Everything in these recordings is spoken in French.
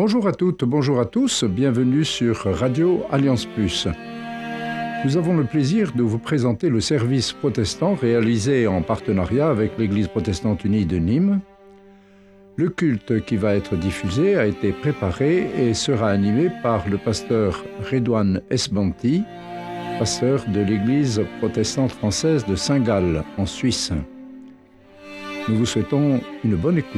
Bonjour à toutes, bonjour à tous, bienvenue sur Radio Alliance Plus. Nous avons le plaisir de vous présenter le service protestant réalisé en partenariat avec l'Église protestante unie de Nîmes. Le culte qui va être diffusé a été préparé et sera animé par le pasteur Redouane Esbanti, pasteur de l'Église protestante française de Saint-Gall, en Suisse. Nous vous souhaitons une bonne écoute.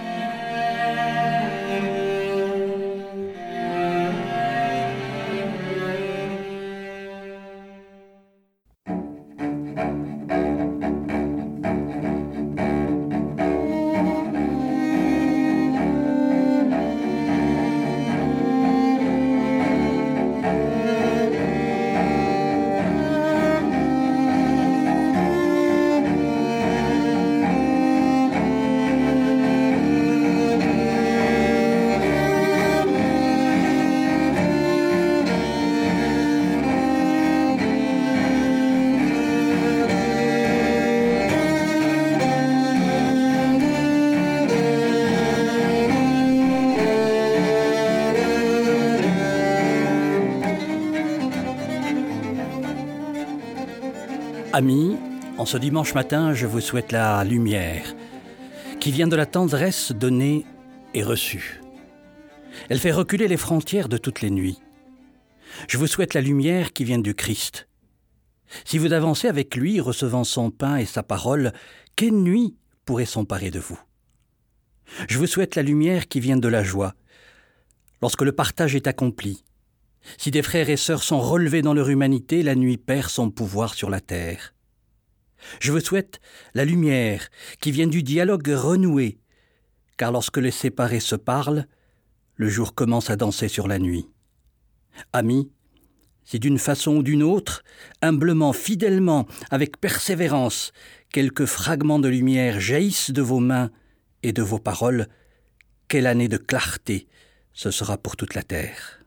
Amis, en ce dimanche matin, je vous souhaite la lumière, qui vient de la tendresse donnée et reçue. Elle fait reculer les frontières de toutes les nuits. Je vous souhaite la lumière qui vient du Christ. Si vous avancez avec lui, recevant son pain et sa parole, quelle nuit pourrait s'emparer de vous? Je vous souhaite la lumière qui vient de la joie, lorsque le partage est accompli. Si des frères et sœurs sont relevés dans leur humanité, la nuit perd son pouvoir sur la terre. Je vous souhaite la lumière qui vient du dialogue renoué, car lorsque les séparés se parlent, le jour commence à danser sur la nuit. Amis, si d'une façon ou d'une autre, humblement, fidèlement, avec persévérance, quelques fragments de lumière jaillissent de vos mains et de vos paroles, quelle année de clarté ce sera pour toute la terre.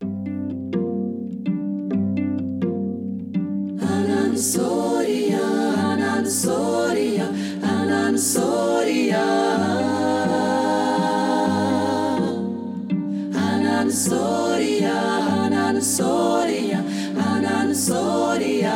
Soria, Anan Soria, Anan Soria, Anan Soria, Anan Soria, Anan Soria.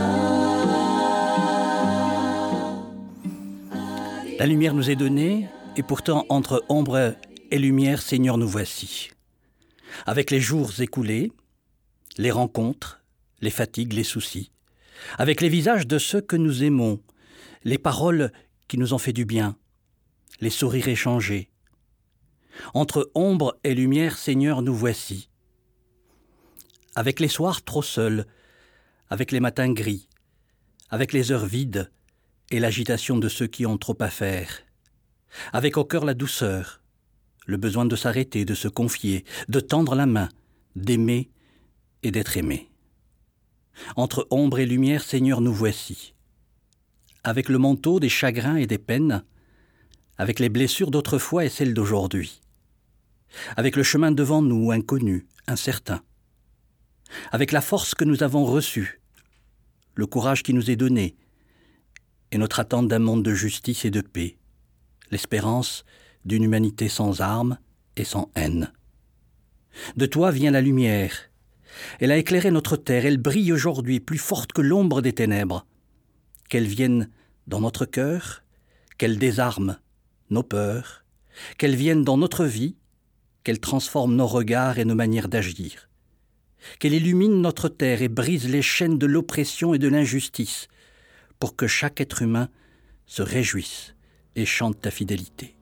La lumière nous est donnée, et pourtant entre ombre et lumière, Seigneur, nous voici. Avec les jours écoulés, les rencontres, les fatigues, les soucis, avec les visages de ceux que nous aimons, les paroles qui nous ont fait du bien, les sourires échangés. Entre ombre et lumière, Seigneur, nous voici. Avec les soirs trop seuls, avec les matins gris, avec les heures vides et l'agitation de ceux qui ont trop à faire, avec au cœur la douceur, le besoin de s'arrêter, de se confier, de tendre la main, d'aimer et d'être aimé. Entre ombre et lumière, Seigneur, nous voici. Avec le manteau des chagrins et des peines, avec les blessures d'autrefois et celles d'aujourd'hui, avec le chemin devant nous, inconnu, incertain, avec la force que nous avons reçue, le courage qui nous est donné, et notre attente d'un monde de justice et de paix, l'espérance d'une humanité sans armes et sans haine. De toi vient la lumière. Elle a éclairé notre terre, elle brille aujourd'hui plus forte que l'ombre des ténèbres. Qu'elle vienne dans notre cœur, qu'elle désarme nos peurs, qu'elle vienne dans notre vie, qu'elle transforme nos regards et nos manières d'agir. Qu'elle illumine notre terre et brise les chaînes de l'oppression et de l'injustice, pour que chaque être humain se réjouisse et chante ta fidélité.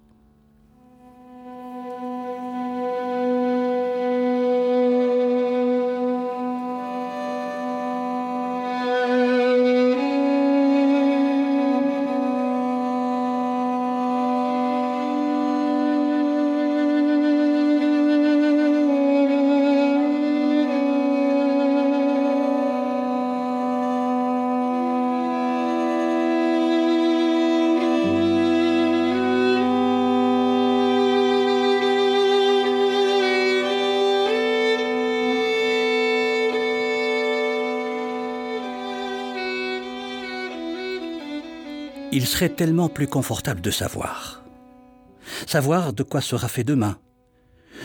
il serait tellement plus confortable de savoir. Savoir de quoi sera fait demain.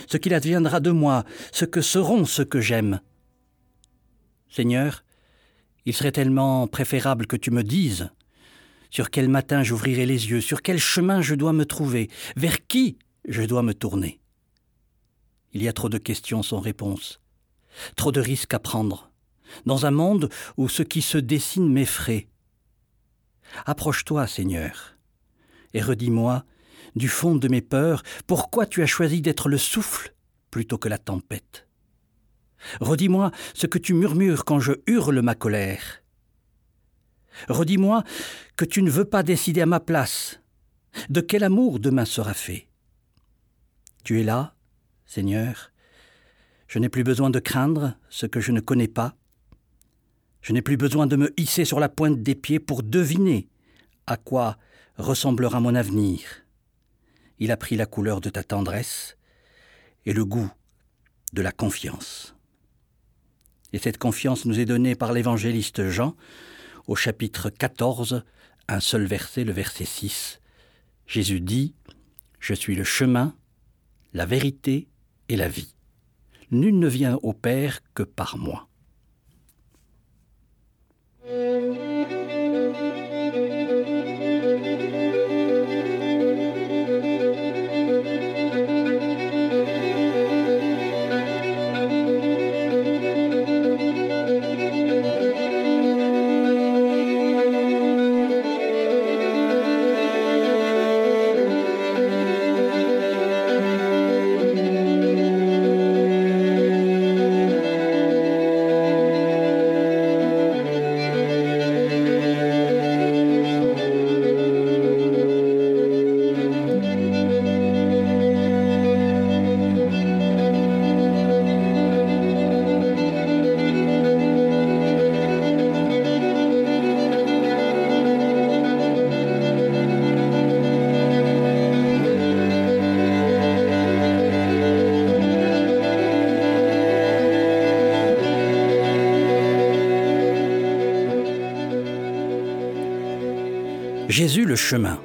ce qu'il adviendra de moi, ce que seront ceux que j'aime. Seigneur, il serait tellement préférable que tu me dises sur quel matin j'ouvrirai les yeux, sur quel chemin je dois me trouver, vers qui je dois me tourner. Il y a trop de questions sans réponse, trop de risques à prendre, dans un monde où ce qui se dessine m'effraie. Approche-toi, Seigneur, et redis-moi, du fond de mes peurs, pourquoi tu as choisi d'être le souffle plutôt que la tempête. Redis-moi ce que tu murmures quand je hurle ma colère. Redis-moi que tu ne veux pas décider à ma place. De quel amour demain sera fait? Tu es là, Seigneur. Je n'ai plus besoin de craindre ce que je ne connais pas. Je n'ai plus besoin de me hisser sur la pointe des pieds pour deviner à quoi ressemblera mon avenir. Il a pris la couleur de ta tendresse et le goût de la confiance. Et cette confiance nous est donnée par l'évangéliste Jean, au chapitre 14, un seul verset, le verset 6. Jésus dit « Je suis le chemin, la vérité et la vie. Nul ne vient au Père que par moi. » Jésus le chemin.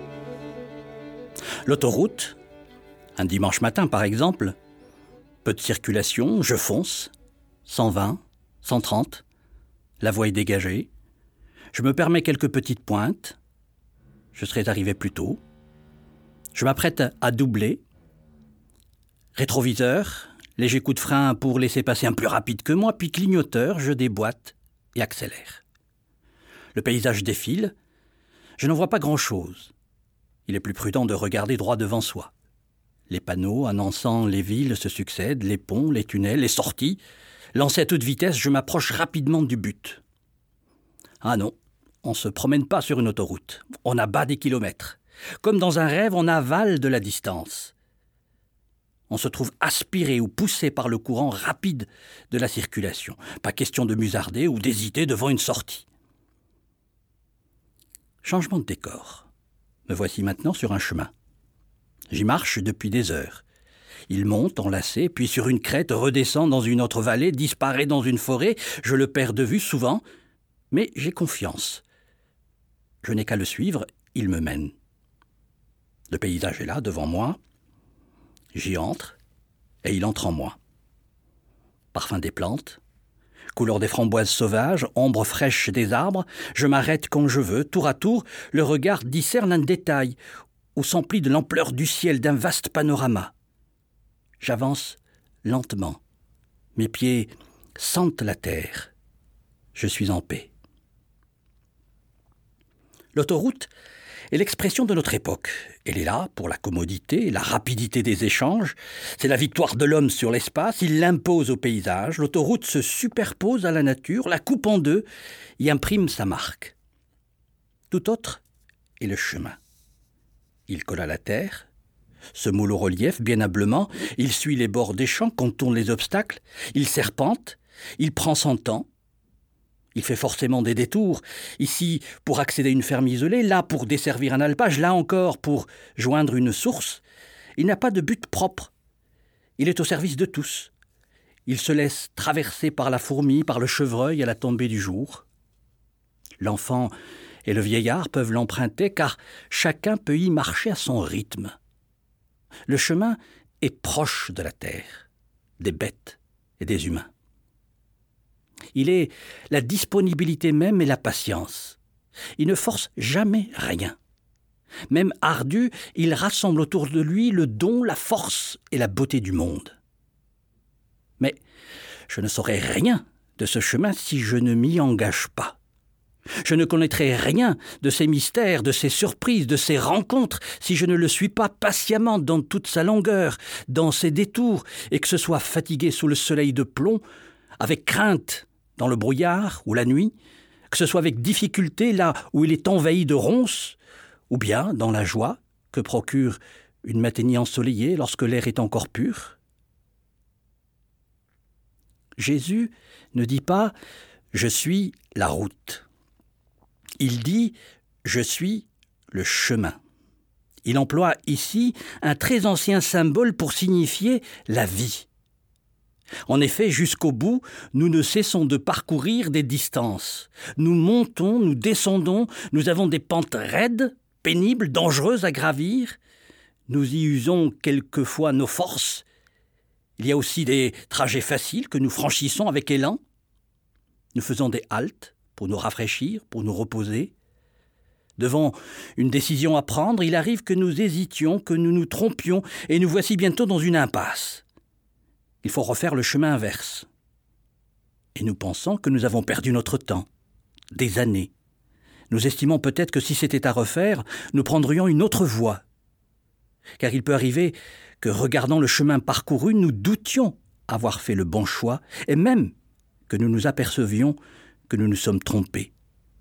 L'autoroute, un dimanche matin par exemple, peu de circulation, je fonce, 120, 130, la voie est dégagée, je me permets quelques petites pointes, je serais arrivé plus tôt, je m'apprête à doubler, rétroviseur, léger coup de frein pour laisser passer un plus rapide que moi, puis clignoteur, je déboîte et accélère. Le paysage défile, je n'en vois pas grand-chose. Il est plus prudent de regarder droit devant soi. Les panneaux annonçant les villes se succèdent, les ponts, les tunnels, les sorties. Lancé à toute vitesse, je m'approche rapidement du but. Ah non, on ne se promène pas sur une autoroute. On abat des kilomètres. Comme dans un rêve, on avale de la distance. On se trouve aspiré ou poussé par le courant rapide de la circulation. Pas question de musarder ou d'hésiter devant une sortie. Changement de décor. Me voici maintenant sur un chemin. J'y marche depuis des heures. Il monte enlacé, puis sur une crête redescend dans une autre vallée, disparaît dans une forêt. Je le perds de vue souvent, mais j'ai confiance. Je n'ai qu'à le suivre, il me mène. Le paysage est là, devant moi. J'y entre, et il entre en moi. Parfum des plantes, couleur des framboises sauvages, ombre fraîche des arbres, je m'arrête quand je veux, tour à tour, le regard discerne un détail ou s'emplit de l'ampleur du ciel d'un vaste panorama. J'avance lentement. Mes pieds sentent la terre. Je suis en paix. L'autoroute est l'expression de notre époque. Elle est là pour la commodité, la rapidité des échanges. C'est la victoire de l'homme sur l'espace. Il l'impose au paysage. L'autoroute se superpose à la nature, la coupe en deux, y imprime sa marque. Tout autre est le chemin. Il colle à la terre, se moule au relief bien humblement. Il suit les bords des champs, contourne les obstacles. Il serpente, il prend son temps. Il fait forcément des détours, ici pour accéder à une ferme isolée, là pour desservir un alpage, là encore pour joindre une source. Il n'a pas de but propre. Il est au service de tous. Il se laisse traverser par la fourmi, par le chevreuil à la tombée du jour. L'enfant et le vieillard peuvent l'emprunter car chacun peut y marcher à son rythme. Le chemin est proche de la terre, des bêtes et des humains. Il est la disponibilité même et la patience. Il ne force jamais rien. Même ardu, il rassemble autour de lui le don, la force et la beauté du monde. Mais je ne saurais rien de ce chemin si je ne m'y engage pas. Je ne connaîtrai rien de ces mystères, de ces surprises, de ces rencontres, si je ne le suis pas patiemment dans toute sa longueur, dans ses détours, et que ce soit fatigué sous le soleil de plomb, avec crainte dans le brouillard ou la nuit, que ce soit avec difficulté là où il est envahi de ronces, ou bien dans la joie que procure une matinée ensoleillée lorsque l'air est encore pur. Jésus ne dit pas « je suis la route ». Il dit « je suis le chemin ». Il emploie ici un très ancien symbole pour signifier la vie. En effet, jusqu'au bout, nous ne cessons de parcourir des distances. Nous montons, nous descendons, nous avons des pentes raides, pénibles, dangereuses à gravir. Nous y usons quelquefois nos forces. Il y a aussi des trajets faciles que nous franchissons avec élan. Nous faisons des haltes pour nous rafraîchir, pour nous reposer. Devant une décision à prendre, il arrive que nous hésitions, que nous nous trompions, et nous voici bientôt dans une impasse. Il faut refaire le chemin inverse. Et nous pensons que nous avons perdu notre temps, des années. Nous estimons peut-être que si c'était à refaire, nous prendrions une autre voie. Car il peut arriver que, regardant le chemin parcouru, nous doutions avoir fait le bon choix, et même que nous nous apercevions que nous nous sommes trompés.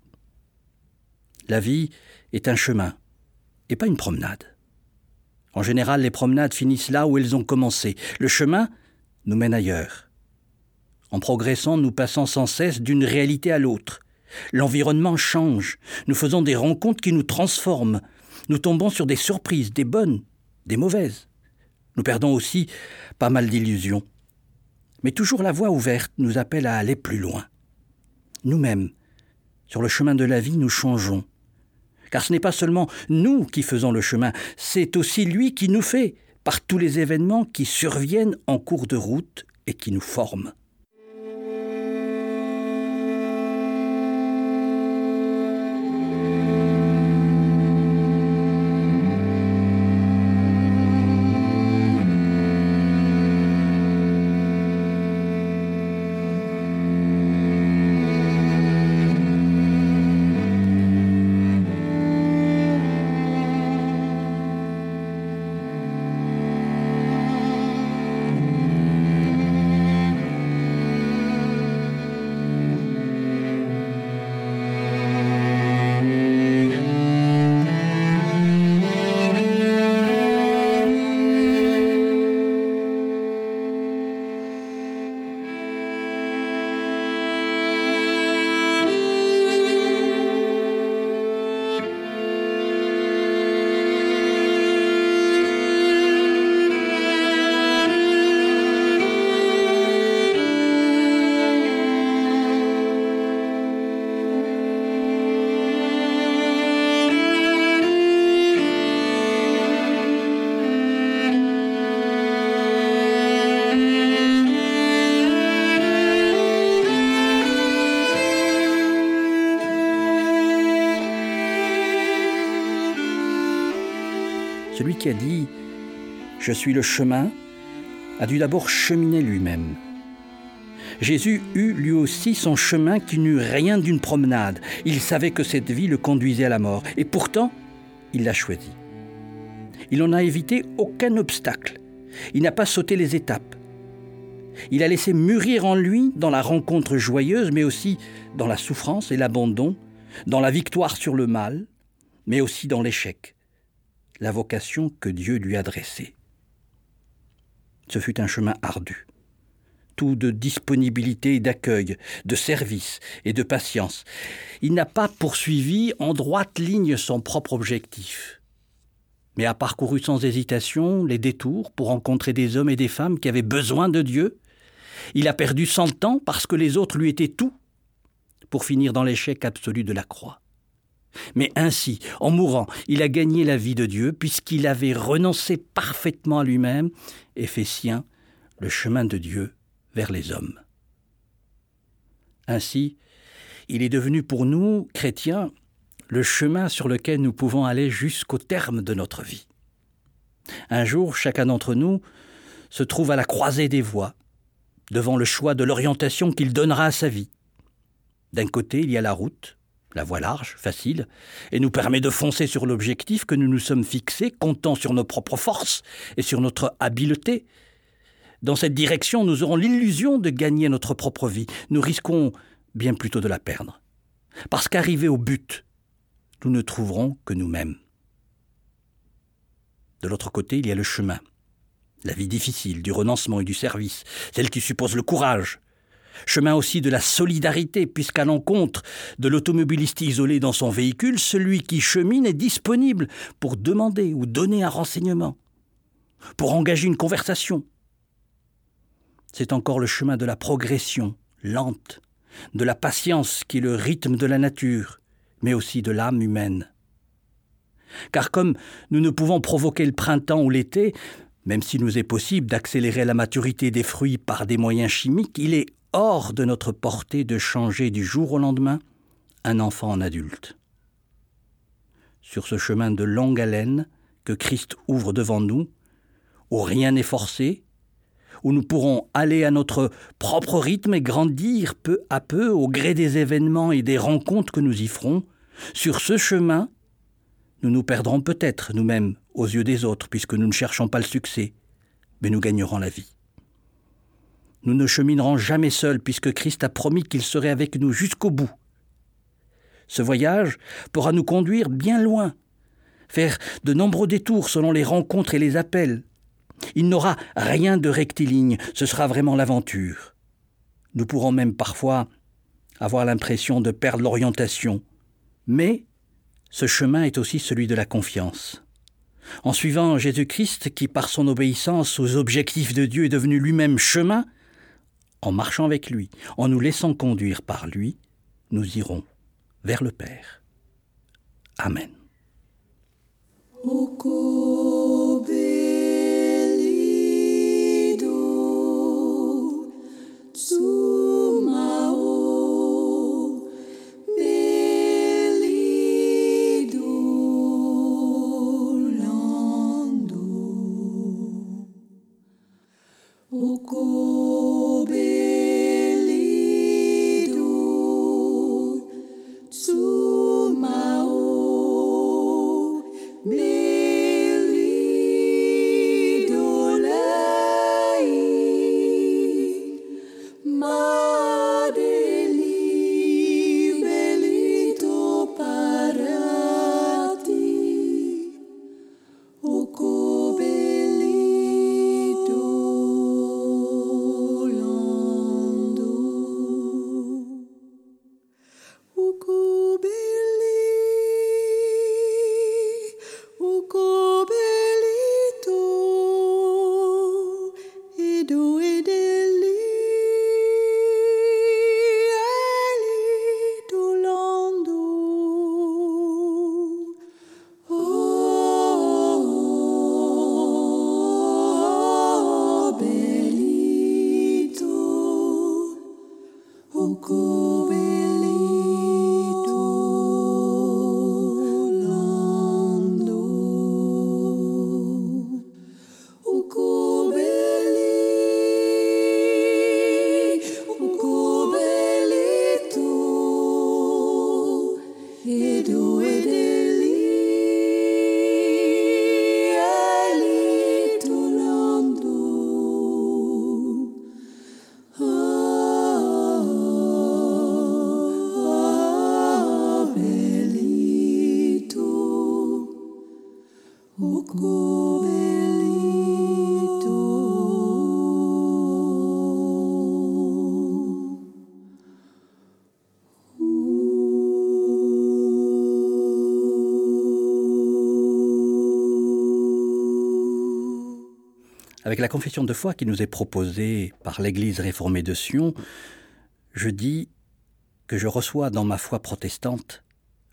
La vie est un chemin, et pas une promenade. En général, les promenades finissent là où elles ont commencé. Le chemin nous mène ailleurs. En progressant, nous passons sans cesse d'une réalité à l'autre. L'environnement change. Nous faisons des rencontres qui nous transforment. Nous tombons sur des surprises, des bonnes, des mauvaises. Nous perdons aussi pas mal d'illusions. Mais toujours la voie ouverte nous appelle à aller plus loin. Nous-mêmes, sur le chemin de la vie, nous changeons. Car ce n'est pas seulement nous qui faisons le chemin, c'est aussi lui qui nous fait, par tous les événements qui surviennent en cours de route et qui nous forment. Celui qui a dit « Je suis le chemin » a dû d'abord cheminer lui-même. Jésus eut lui aussi son chemin qui n'eut rien d'une promenade. Il savait que cette vie le conduisait à la mort. Et pourtant, il l'a choisi. Il n'en a évité aucun obstacle. Il n'a pas sauté les étapes. Il a laissé mûrir en lui dans la rencontre joyeuse, mais aussi dans la souffrance et l'abandon, dans la victoire sur le mal, mais aussi dans l'échec, la vocation que Dieu lui a dressée. Ce fut un chemin ardu, tout de disponibilité et d'accueil, de service et de patience. Il n'a pas poursuivi en droite ligne son propre objectif, mais a parcouru sans hésitation les détours pour rencontrer des hommes et des femmes qui avaient besoin de Dieu. Il a perdu 100 ans parce que les autres lui étaient tout, pour finir dans l'échec absolu de la croix. Mais ainsi, en mourant, il a gagné la vie de Dieu puisqu'il avait renoncé parfaitement à lui-même et fait sien le chemin de Dieu vers les hommes. Ainsi, il est devenu pour nous, chrétiens, le chemin sur lequel nous pouvons aller jusqu'au terme de notre vie. Un jour, chacun d'entre nous se trouve à la croisée des voies, devant le choix de l'orientation qu'il donnera à sa vie. D'un côté, il y a la route, la voie large, facile, et nous permet de foncer sur l'objectif que nous nous sommes fixés, comptant sur nos propres forces et sur notre habileté. Dans cette direction, nous aurons l'illusion de gagner notre propre vie. Nous risquons bien plutôt de la perdre. Parce qu'arrivés au but, nous ne trouverons que nous-mêmes. De l'autre côté, il y a le chemin. La vie difficile, du renoncement et du service, celle qui suppose le courage. Chemin aussi de la solidarité, puisqu'à l'encontre de l'automobiliste isolé dans son véhicule, celui qui chemine est disponible pour demander ou donner un renseignement, pour engager une conversation. C'est encore le chemin de la progression lente, de la patience qui est le rythme de la nature, mais aussi de l'âme humaine. Car comme nous ne pouvons provoquer le printemps ou l'été, même s'il nous est possible d'accélérer la maturité des fruits par des moyens chimiques, il est hors de notre portée de changer du jour au lendemain un enfant en adulte. Sur ce chemin de longue haleine que Christ ouvre devant nous, où rien n'est forcé, où nous pourrons aller à notre propre rythme et grandir peu à peu au gré des événements et des rencontres que nous y ferons, sur ce chemin, nous nous perdrons peut-être nous-mêmes aux yeux des autres puisque nous ne cherchons pas le succès, mais nous gagnerons la vie. Nous ne cheminerons jamais seuls puisque Christ a promis qu'il serait avec nous jusqu'au bout. Ce voyage pourra nous conduire bien loin, faire de nombreux détours selon les rencontres et les appels. Il n'aura rien de rectiligne, ce sera vraiment l'aventure. Nous pourrons même parfois avoir l'impression de perdre l'orientation, mais ce chemin est aussi celui de la confiance. En suivant Jésus-Christ, qui par son obéissance aux objectifs de Dieu est devenu lui-même chemin, en marchant avec lui, en nous laissant conduire par lui, nous irons vers le Père. Amen. Avec la confession de foi qui nous est proposée par l'Église réformée de Sion, je dis que je reçois dans ma foi protestante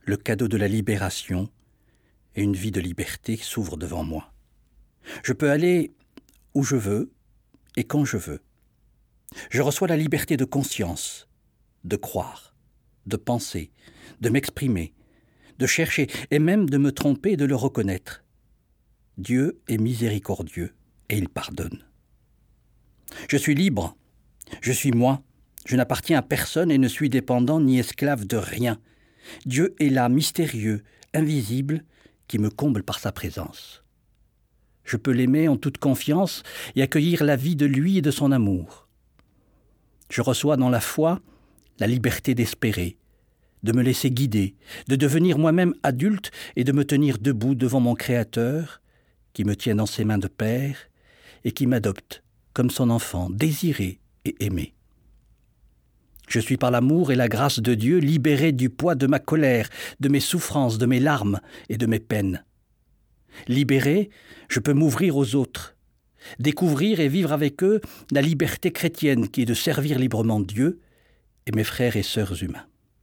le cadeau de la libération, et une vie de liberté s'ouvre devant moi. Je peux aller où je veux et quand je veux. Je reçois la liberté de conscience, de croire, de penser, de m'exprimer, de chercher et même de me tromper et de le reconnaître. Dieu est miséricordieux et il pardonne. Je suis libre, je suis moi, je n'appartiens à personne et ne suis dépendant ni esclave de rien. Dieu est là, mystérieux, invisible, qui me comble par sa présence. Je peux l'aimer en toute confiance et accueillir la vie de lui et de son amour. Je reçois dans la foi la liberté d'espérer, de me laisser guider, de devenir moi-même adulte et de me tenir debout devant mon Créateur, qui me tient dans ses mains de père et qui m'adopte comme son enfant, désiré et aimé. Je suis par l'amour et la grâce de Dieu libéré du poids de ma colère, de mes souffrances, de mes larmes et de mes peines. Libéré, je peux m'ouvrir aux autres, découvrir et vivre avec eux la liberté chrétienne qui est de servir librement Dieu et mes frères et sœurs humains.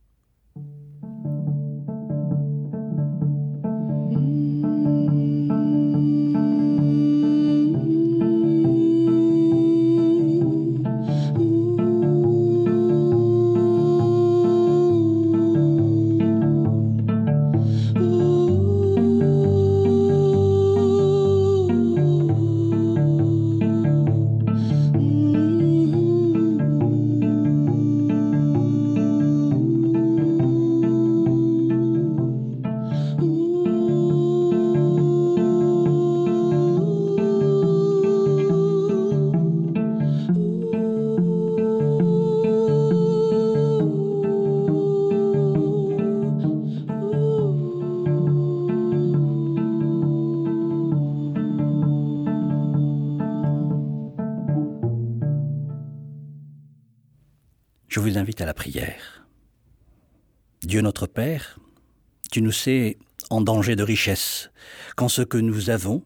Je vous invite à la prière. Dieu notre Père, tu nous sais en danger de richesse, quand ce que nous avons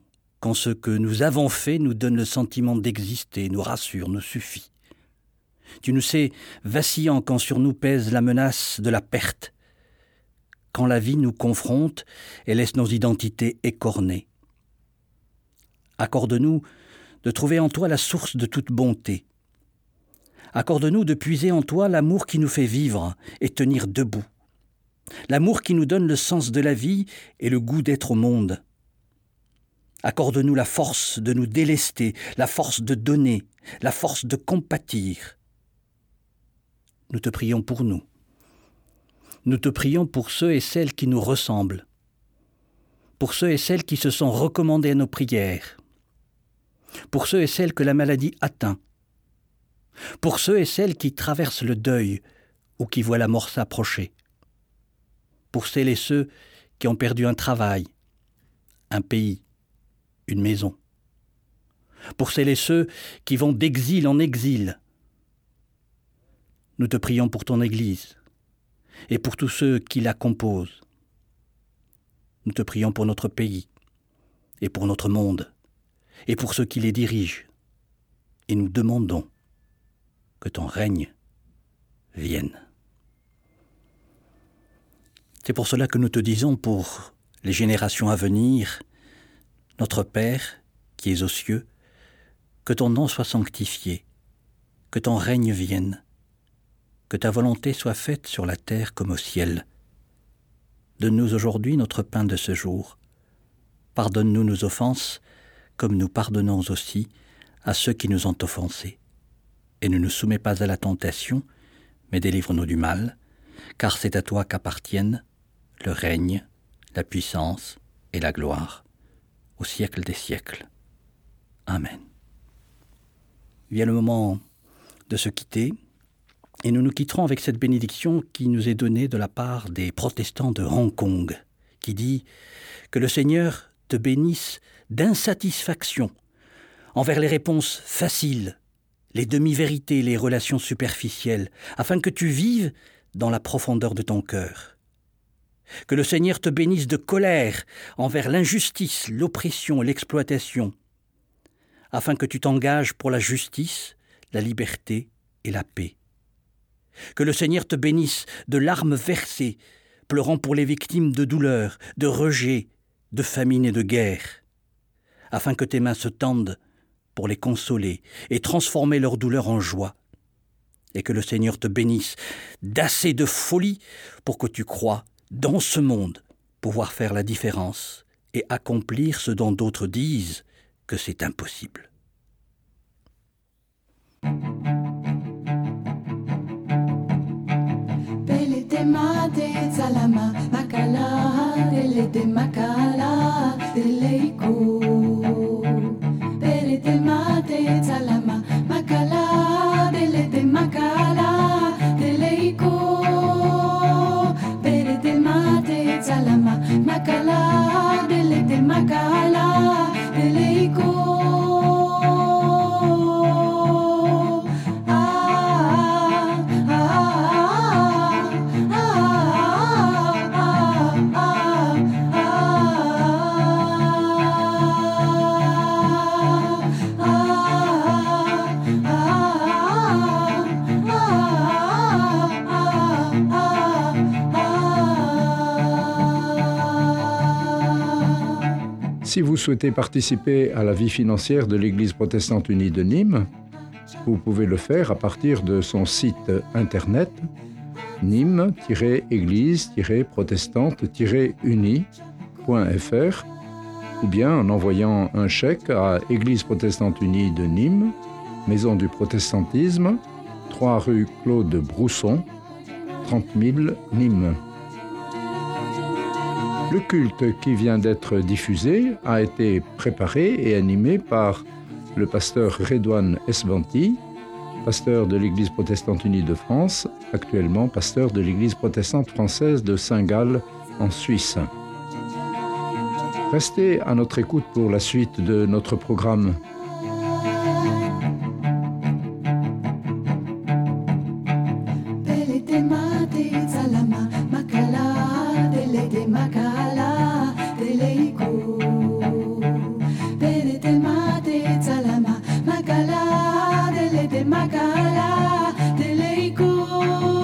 fait nous donne le sentiment d'exister, nous rassure, nous suffit. Tu nous sais vacillant quand sur nous pèse la menace de la perte, quand la vie nous confronte et laisse nos identités écornées. Accorde-nous de trouver en toi la source de toute bonté. Accorde-nous de puiser en toi l'amour qui nous fait vivre et tenir debout. L'amour qui nous donne le sens de la vie et le goût d'être au monde. Accorde-nous la force de nous délester, la force de donner, la force de compatir. Nous te prions pour nous. Nous te prions pour ceux et celles qui nous ressemblent, pour ceux et celles qui se sont recommandés à nos prières, pour ceux et celles que la maladie atteint, pour ceux et celles qui traversent le deuil ou qui voient la mort s'approcher, pour celles et ceux qui ont perdu un travail, un pays, une maison, pour celles et ceux qui vont d'exil en exil. Nous te prions pour ton Église et pour tous ceux qui la composent. Nous te prions pour notre pays et pour notre monde et pour ceux qui les dirigent. Et nous demandons que ton règne vienne. C'est pour cela que nous te disons pour les générations à venir, notre Père qui es aux cieux, que ton nom soit sanctifié, que ton règne vienne, que ta volonté soit faite sur la terre comme au ciel. Donne-nous aujourd'hui notre pain de ce jour. Pardonne-nous nos offenses, comme nous pardonnons aussi à ceux qui nous ont offensés. Et ne nous soumets pas à la tentation, mais délivre-nous du mal, car c'est à toi qu'appartiennent le règne, la puissance et la gloire, au siècle des siècles. Amen. Vient le moment de se quitter, et nous nous quitterons avec cette bénédiction qui nous est donnée de la part des protestants de Hong Kong, qui dit « Que le Seigneur te bénisse d'insatisfaction envers les réponses faciles, les demi-vérités, les relations superficielles, afin que tu vives dans la profondeur de ton cœur. Que le Seigneur te bénisse de colère envers l'injustice, l'oppression et l'exploitation, afin que tu t'engages pour la justice, la liberté et la paix. Que le Seigneur te bénisse de larmes versées pleurant pour les victimes de douleur, de rejet, de famine et de guerre, afin que tes mains se tendent pour les consoler et transformer leur douleur en joie, et que le Seigneur te bénisse d'assez de folie pour que tu crois, dans ce monde, pouvoir faire la différence et accomplir ce dont d'autres disent que c'est impossible. Salama, makala, dele de makala, deleiko. Dele de mate, salama, makala, dele de makala, deleiko. Dele de mate, salama, makala, dele de makala, deleiko. Si vous souhaitez participer à la vie financière de l'Église protestante unie de Nîmes, vous pouvez le faire à partir de son site internet nîmes-église-protestante-unie.fr ou bien en envoyant un chèque à Église protestante unie de Nîmes, Maison du protestantisme, 3 rue Claude Brousson, 30 000 Nîmes. Le culte qui vient d'être diffusé a été préparé et animé par le pasteur Redouane Esbanti, pasteur de l'Église protestante unie de France, actuellement pasteur de l'Église protestante française de Saint-Gall en Suisse. Restez à notre écoute pour la suite de notre programme.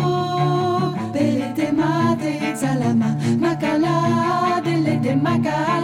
Makala, dele de makala.